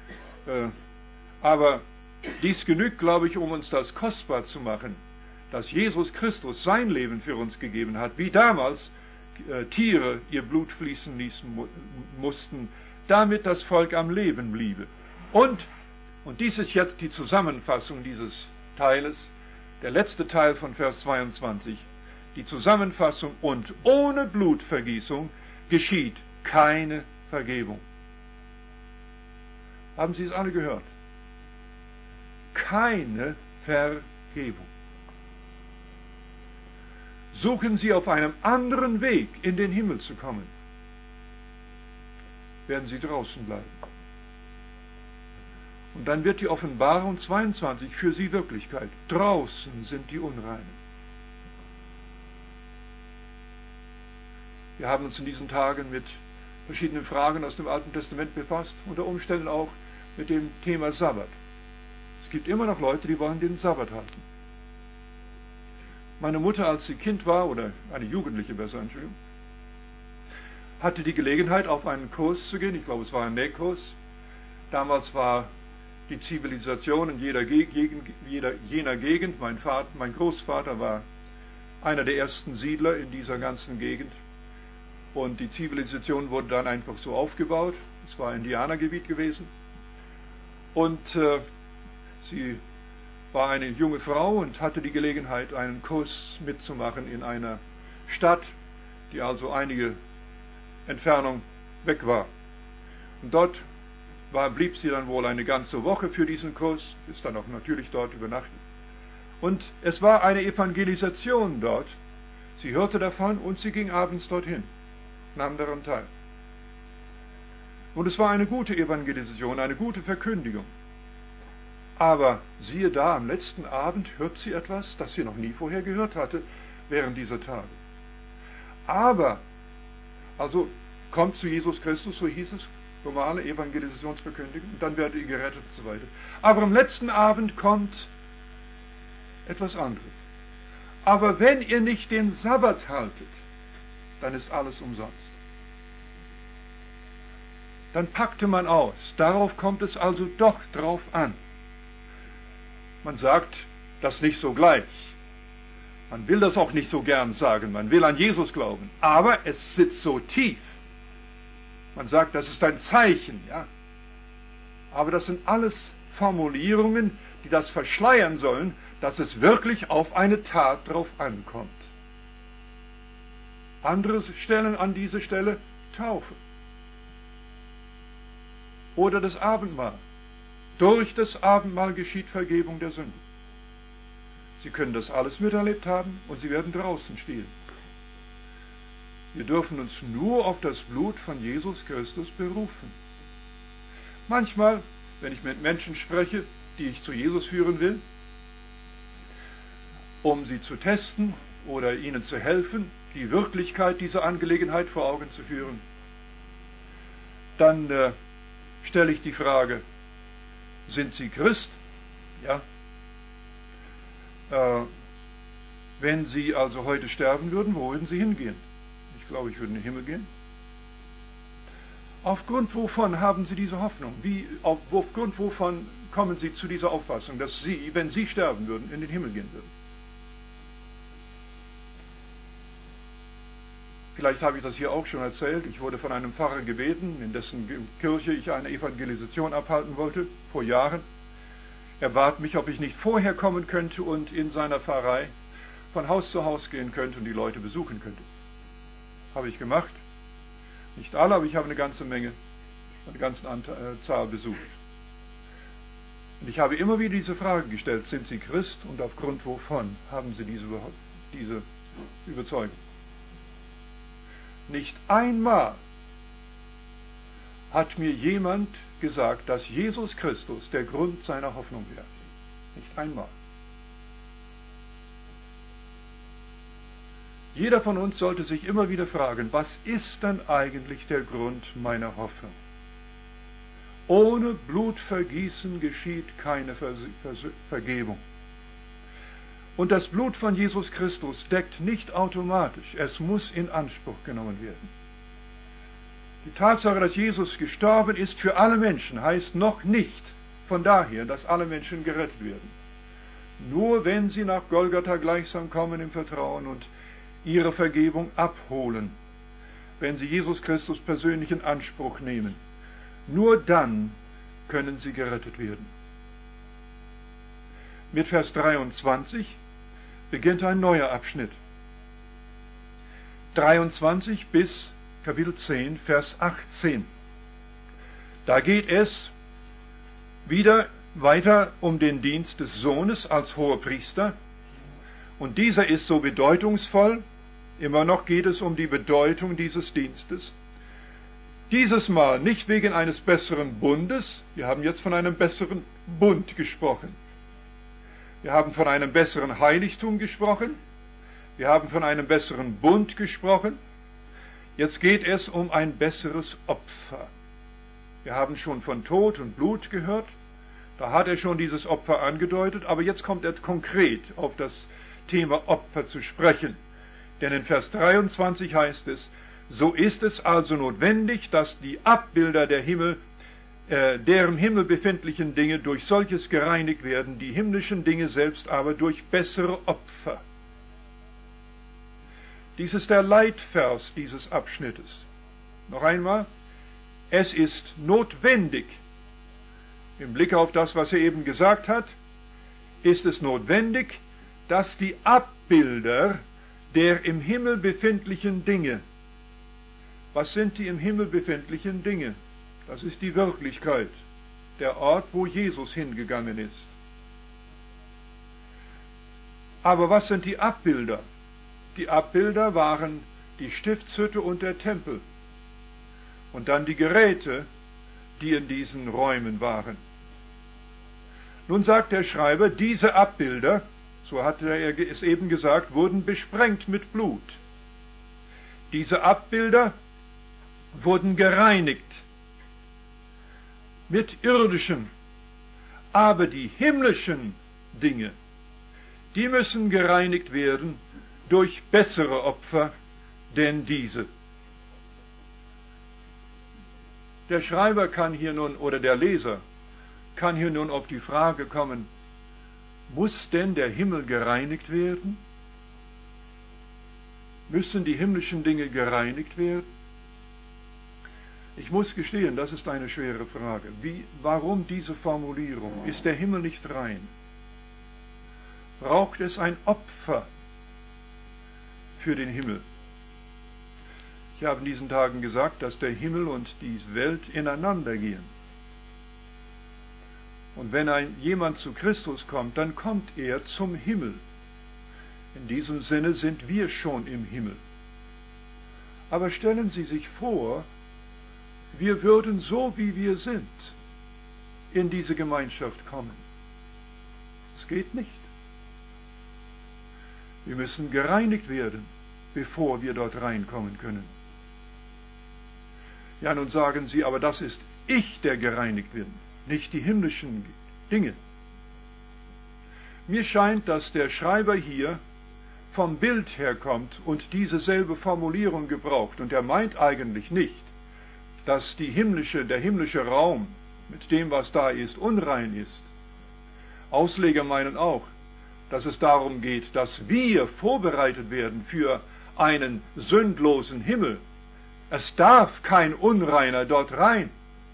A: Aber dies genügt, glaube ich, um uns das kostbar zu machen, dass Jesus Christus sein Leben für uns gegeben hat, wie damals Tiere ihr Blut fließen ließen mussten, damit das Volk am Leben bliebe. Und dies ist jetzt die Zusammenfassung dieses Teiles, der letzte Teil von Vers 22, die Zusammenfassung: und ohne Blutvergießung geschieht keine Vergebung. Haben Sie es alle gehört? Keine Vergebung. Suchen Sie auf einem anderen Weg in den Himmel zu kommen, werden Sie draußen bleiben. Und dann wird die Offenbarung 22 für Sie Wirklichkeit. Draußen sind die Unreinen. Wir haben uns in diesen Tagen mit verschiedenen Fragen aus dem Alten Testament befasst, unter Umständen auch mit dem Thema Sabbat. Es gibt immer noch Leute, die wollen den Sabbat halten. Meine Mutter, als sie Kind war, oder eine Jugendliche besser, Entschuldigung, hatte die Gelegenheit, auf einen Kurs zu gehen. Ich glaube, es war ein Nähkurs. Damals war die Zivilisation in jener Gegend. Mein Großvater war einer der ersten Siedler in dieser ganzen Gegend. Und die Zivilisation wurde dann einfach so aufgebaut. Es war Indianergebiet gewesen. Und sie war eine junge Frau und hatte die Gelegenheit, einen Kurs mitzumachen in einer Stadt, die also einige Entfernung weg war. Und dort blieb sie dann wohl eine ganze Woche für diesen Kurs, ist dann auch natürlich dort übernachtet. Und es war eine Evangelisation dort. Sie hörte davon und sie ging abends dorthin, nahm daran teil. Und es war eine gute Evangelisation, eine gute Verkündigung. Aber siehe da, am letzten Abend hört sie etwas, das sie noch nie vorher gehört hatte, während dieser Tage. Aber, also kommt zu Jesus Christus, so hieß es, normale Evangelisationsverkündigung, und dann werdet ihr gerettet und so weiter. Aber am letzten Abend kommt etwas anderes. Aber wenn ihr nicht den Sabbat haltet, dann ist alles umsonst. Dann packte man aus. Darauf kommt es also doch drauf an. Man sagt das nicht so gleich. Man will das auch nicht so gern sagen. Man will an Jesus glauben. Aber es sitzt so tief. Man sagt, das ist ein Zeichen, ja. Aber das sind alles Formulierungen, die das verschleiern sollen, dass es wirklich auf eine Tat drauf ankommt. Andere stellen an diese Stelle Taufe. Oder das Abendmahl. Durch das Abendmahl geschieht Vergebung der Sünden. Sie können das alles miterlebt haben und Sie werden draußen stehen. Wir dürfen uns nur auf das Blut von Jesus Christus berufen. Manchmal, wenn ich mit Menschen spreche, die ich zu Jesus führen will, um sie zu testen oder ihnen zu helfen, die Wirklichkeit dieser Angelegenheit vor Augen zu führen, dann stelle ich die Frage: Sind Sie Christ? Ja. Wenn Sie also heute sterben würden, wo würden Sie hingehen? Ich glaube, ich würde in den Himmel gehen. Aufgrund wovon haben Sie diese Hoffnung? Aufgrund wovon kommen Sie zu dieser Auffassung, dass Sie, wenn Sie sterben würden, in den Himmel gehen würden? Vielleicht habe ich das hier auch schon erzählt. Ich wurde von einem Pfarrer gebeten, in dessen Kirche ich eine Evangelisation abhalten wollte, vor Jahren. Er bat mich, ob ich nicht vorher kommen könnte und in seiner Pfarrei von Haus zu Haus gehen könnte und die Leute besuchen könnte. Habe ich gemacht. Nicht alle, aber ich habe eine ganze Menge, eine ganze Zahl besucht. Und ich habe immer wieder diese Frage gestellt: Sind Sie Christ und aufgrund wovon haben Sie diese Überzeugung? Nicht einmal hat mir jemand gesagt, dass Jesus Christus der Grund seiner Hoffnung wäre. Nicht einmal. Jeder von uns sollte sich immer wieder fragen, was ist denn eigentlich der Grund meiner Hoffnung? Ohne Blutvergießen geschieht keine Vergebung. Und das Blut von Jesus Christus deckt nicht automatisch, es muss in Anspruch genommen werden. Die Tatsache, dass Jesus gestorben ist für alle Menschen, heißt noch nicht von daher, dass alle Menschen gerettet werden. Nur wenn sie nach Golgatha gleichsam kommen im Vertrauen und ihre Vergebung abholen, wenn sie Jesus Christus persönlich in Anspruch nehmen, nur dann können sie gerettet werden. Mit Vers 23 beginnt ein neuer Abschnitt. 23 bis Kapitel 10, Vers 18. Da geht es wieder weiter um den Dienst des Sohnes als Hohepriester. Und dieser ist so bedeutungsvoll. Immer noch geht es um die Bedeutung dieses Dienstes. Dieses Mal nicht wegen eines besseren Bundes. Wir haben jetzt von einem besseren Bund gesprochen. Wir haben von einem besseren Heiligtum gesprochen. Wir haben von einem besseren Bund gesprochen. Jetzt geht es um ein besseres Opfer. Wir haben schon von Tod und Blut gehört. Da hat er schon dieses Opfer angedeutet, aber jetzt kommt er konkret auf das Thema Opfer zu sprechen. Denn in Vers 23 heißt es, so ist es also notwendig, dass die Abbilder der im Himmel befindlichen Dinge durch solches gereinigt werden, die himmlischen Dinge selbst aber durch bessere Opfer. Dies ist der Leitvers dieses Abschnittes. Noch einmal, es ist notwendig, im Blick auf das, was er eben gesagt hat, ist es notwendig, dass die Abbilder der im Himmel befindlichen Dinge, was sind die im Himmel befindlichen Dinge? Das ist die Wirklichkeit, der Ort, wo Jesus hingegangen ist. Aber was sind die Abbilder? Die Abbilder waren die Stiftshütte und der Tempel und dann die Geräte, die in diesen Räumen waren. Nun sagt der Schreiber, diese Abbilder, so hatte er es eben gesagt, wurden besprengt mit Blut. Diese Abbilder wurden gereinigt mit irdischen, aber die himmlischen Dinge, die müssen gereinigt werden durch bessere Opfer denn diese. Der Schreiber kann hier nun, oder der Leser, kann hier nun auf die Frage kommen, muss denn der Himmel gereinigt werden? Müssen die himmlischen Dinge gereinigt werden? Ich muss gestehen, das ist eine schwere Frage. Warum diese Formulierung? Ist der Himmel nicht rein? Braucht es ein Opfer für den Himmel? Ich habe in diesen Tagen gesagt, dass der Himmel und die Welt ineinander gehen. Und wenn jemand zu Christus kommt, dann kommt er zum Himmel. In diesem Sinne sind wir schon im Himmel. Aber stellen Sie sich vor, wir würden so wie wir sind in diese Gemeinschaft kommen. Es geht nicht. Wir müssen gereinigt werden, bevor wir dort reinkommen können. Ja, nun sagen Sie, aber das ist ich, der gereinigt wird, nicht die himmlischen Dinge. Mir scheint, dass der Schreiber hier vom Bild herkommt und diese selbe Formulierung gebraucht. Und er meint eigentlich nicht, dass der himmlische Raum mit dem, was da ist, unrein ist. Ausleger meinen auch, dass es darum geht, dass wir vorbereitet werden für einen sündlosen Himmel. Es darf kein Unreiner dort rein.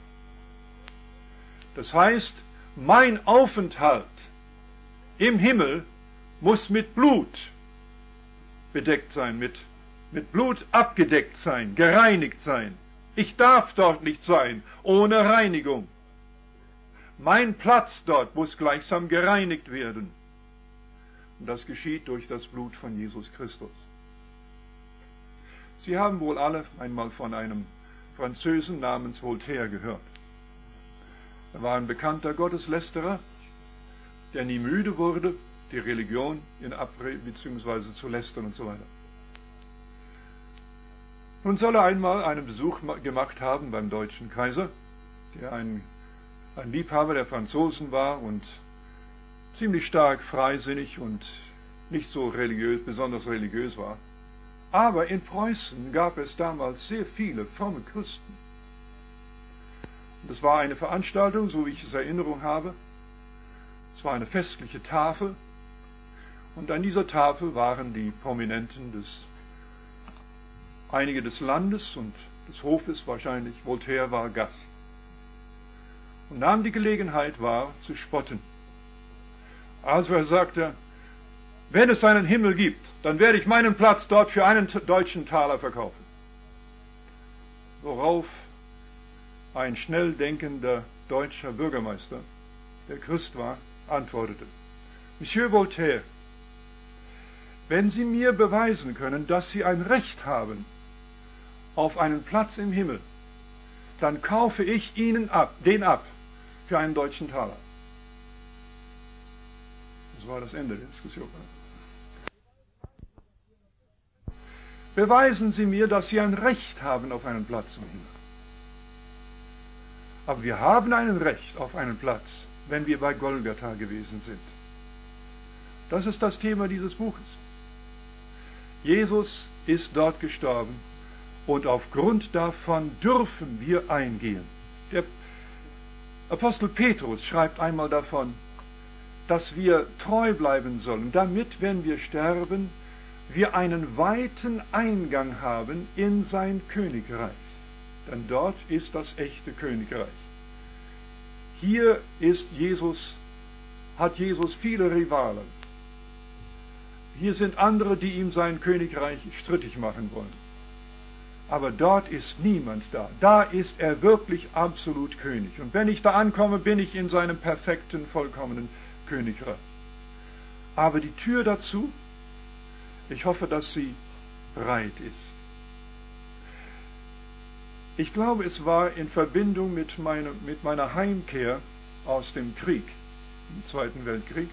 A: Das heißt, mein Aufenthalt im Himmel muss mit Blut bedeckt sein, mit Blut abgedeckt sein, gereinigt sein. Ich darf dort nicht sein ohne Reinigung. Mein Platz dort muss gleichsam gereinigt werden. Und das geschieht durch das Blut von Jesus Christus. Sie haben wohl alle einmal von einem Französen namens Voltaire gehört. Er war ein bekannter Gotteslästerer, der nie müde wurde, die Religion in bzw. zu lästern und so weiter. Nun soll er einmal einen Besuch gemacht haben beim deutschen Kaiser, der ein Liebhaber der Franzosen war und ziemlich stark freisinnig und nicht so besonders religiös war. Aber in Preußen gab es damals sehr viele fromme Christen. Und es war eine Veranstaltung, so wie ich es in Erinnerung habe. Es war eine festliche Tafel. Und an dieser Tafel waren die Prominenten einige des Landes und des Hofes wahrscheinlich. Voltaire war Gast. Und nahm die Gelegenheit wahr, zu spotten. Also er sagte, wenn es einen Himmel gibt, dann werde ich meinen Platz dort für einen deutschen Taler verkaufen. Worauf ein schnell denkender deutscher Bürgermeister, der Christ war, antwortete, Monsieur Voltaire, wenn Sie mir beweisen können, dass Sie ein Recht haben auf einen Platz im Himmel, dann kaufe ich Ihnen den ab für einen deutschen Taler. Das war das Ende der Diskussion. Beweisen Sie mir, dass Sie ein Recht haben auf einen Platz im Himmel. Aber wir haben ein Recht auf einen Platz, wenn wir bei Golgatha gewesen sind. Das ist das Thema dieses Buches. Jesus ist dort gestorben und aufgrund davon dürfen wir eingehen. Der Apostel Petrus schreibt einmal davon, dass wir treu bleiben sollen, damit, wenn wir sterben, wir einen weiten Eingang haben in sein Königreich. Denn dort ist das echte Königreich. Hier hat Jesus viele Rivalen. Hier sind andere, die ihm sein Königreich strittig machen wollen. Aber dort ist niemand da. Da ist er wirklich absolut König. Und wenn ich da ankomme, bin ich in seinem perfekten, vollkommenen Königreich. Aber die Tür dazu, ich hoffe, dass sie breit ist. Ich glaube, es war in Verbindung mit meiner Heimkehr aus dem Krieg, im Zweiten Weltkrieg,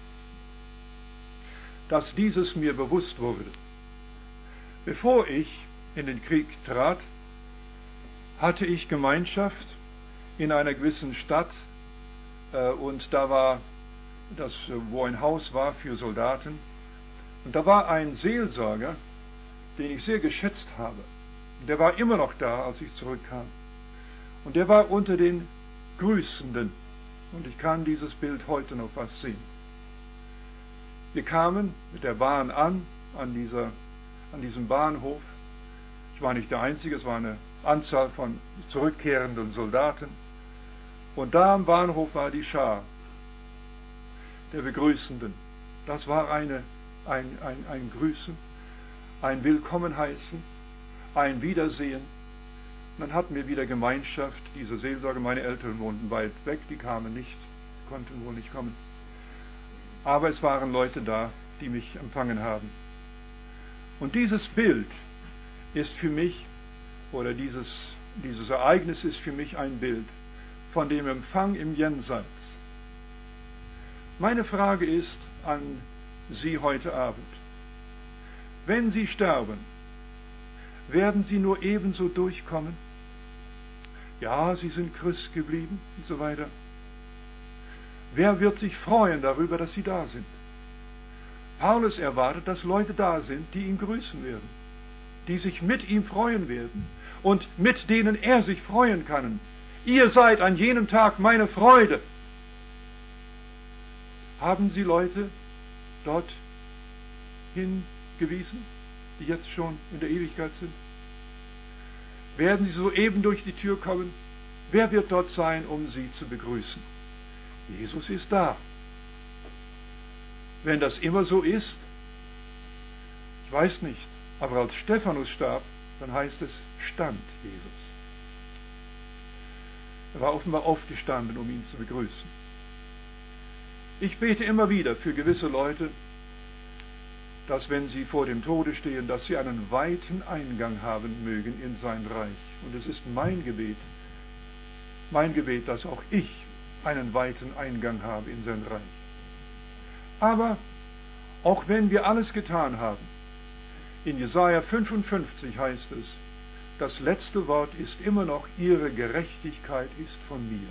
A: dass dieses mir bewusst wurde. Bevor ich in den Krieg trat, hatte ich Gemeinschaft in einer gewissen Stadt und da war das, wo ein Haus war für Soldaten. Und da war ein Seelsorger, den ich sehr geschätzt habe. Der war immer noch da, als ich zurückkam. Und der war unter den Grüßenden. Und ich kann dieses Bild heute noch was sehen. Wir kamen mit der Bahn an diesem Bahnhof. Ich war nicht der Einzige, es war eine Anzahl von zurückkehrenden Soldaten. Und da am Bahnhof war die Schar der Begrüßenden. Das war ein Grüßen, ein Willkommenheißen, ein Wiedersehen. Und dann hatten wir wieder Gemeinschaft, diese Seelsorge. Meine Eltern wohnten weit weg, die kamen nicht, konnten wohl nicht kommen. Aber es waren Leute da, die mich empfangen haben. Und dieses Bild ist für mich, oder dieses Ereignis ist für mich ein Bild von dem Empfang im Jenseits. Meine Frage ist an Sie heute Abend: Wenn Sie sterben, werden Sie nur ebenso durchkommen? Ja, Sie sind Christ geblieben und so weiter. Wer wird sich freuen darüber, dass Sie da sind? Paulus erwartet, dass Leute da sind, die ihn grüßen werden, die sich mit ihm freuen werden und mit denen er sich freuen kann. Ihr seid an jenem Tag meine Freude. Haben Sie Leute dort hingewiesen, die jetzt schon in der Ewigkeit sind? Werden Sie soeben durch die Tür kommen? Wer wird dort sein, um Sie zu begrüßen? Jesus ist da. Wenn das immer so ist, ich weiß nicht, aber als Stephanus starb, dann heißt es, stand Jesus. Er war offenbar aufgestanden, um ihn zu begrüßen. Ich bete immer wieder für gewisse Leute, dass wenn sie vor dem Tode stehen, dass sie einen weiten Eingang haben mögen in sein Reich. Und es ist mein Gebet, dass auch ich einen weiten Eingang habe in sein Reich. Aber auch wenn wir alles getan haben, in Jesaja 55 heißt es, das letzte Wort ist immer noch, ihre Gerechtigkeit ist von mir.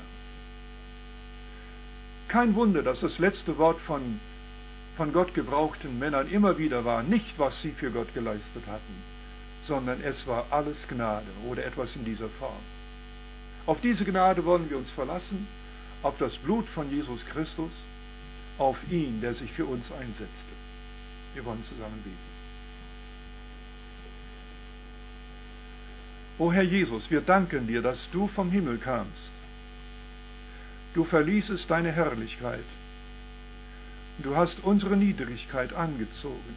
A: Kein Wunder, dass das letzte Wort von Gott gebrauchten Männern immer wieder war, nicht was sie für Gott geleistet hatten, sondern es war alles Gnade oder etwas in dieser Form. Auf diese Gnade wollen wir uns verlassen, auf das Blut von Jesus Christus, auf ihn, der sich für uns einsetzte. Wir wollen zusammen beten. O Herr Jesus, wir danken dir, dass du vom Himmel kamst. Du verließest deine Herrlichkeit. Du hast unsere Niedrigkeit angezogen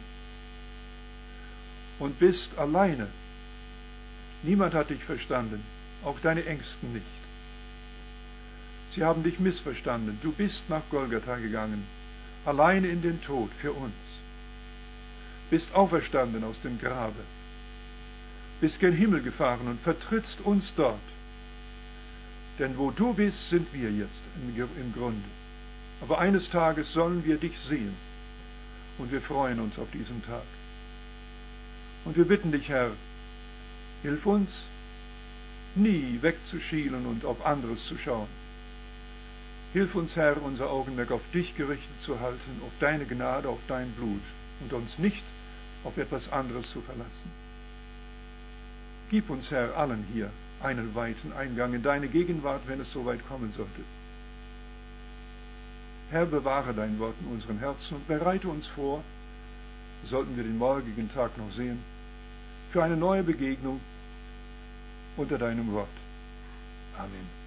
A: und bist alleine. Niemand hat dich verstanden, auch deine Ängsten nicht. Sie haben dich missverstanden. Du bist nach Golgatha gegangen, alleine in den Tod für uns. Bist auferstanden aus dem Grabe, bist gen Himmel gefahren und vertrittst uns dort. Denn wo du bist, sind wir jetzt im Grunde. Aber eines Tages sollen wir dich sehen und wir freuen uns auf diesen Tag. Und wir bitten dich, Herr, hilf uns, nie wegzuschielen und auf anderes zu schauen. Hilf uns, Herr, unser Augenmerk auf dich gerichtet zu halten, auf deine Gnade, auf dein Blut und uns nicht auf etwas anderes zu verlassen. Gib uns, Herr, allen hier einen weiten Eingang in deine Gegenwart, wenn es so weit kommen sollte. Herr, bewahre dein Wort in unseren Herzen und bereite uns vor, sollten wir den morgigen Tag noch sehen, für eine neue Begegnung unter deinem Wort. Amen.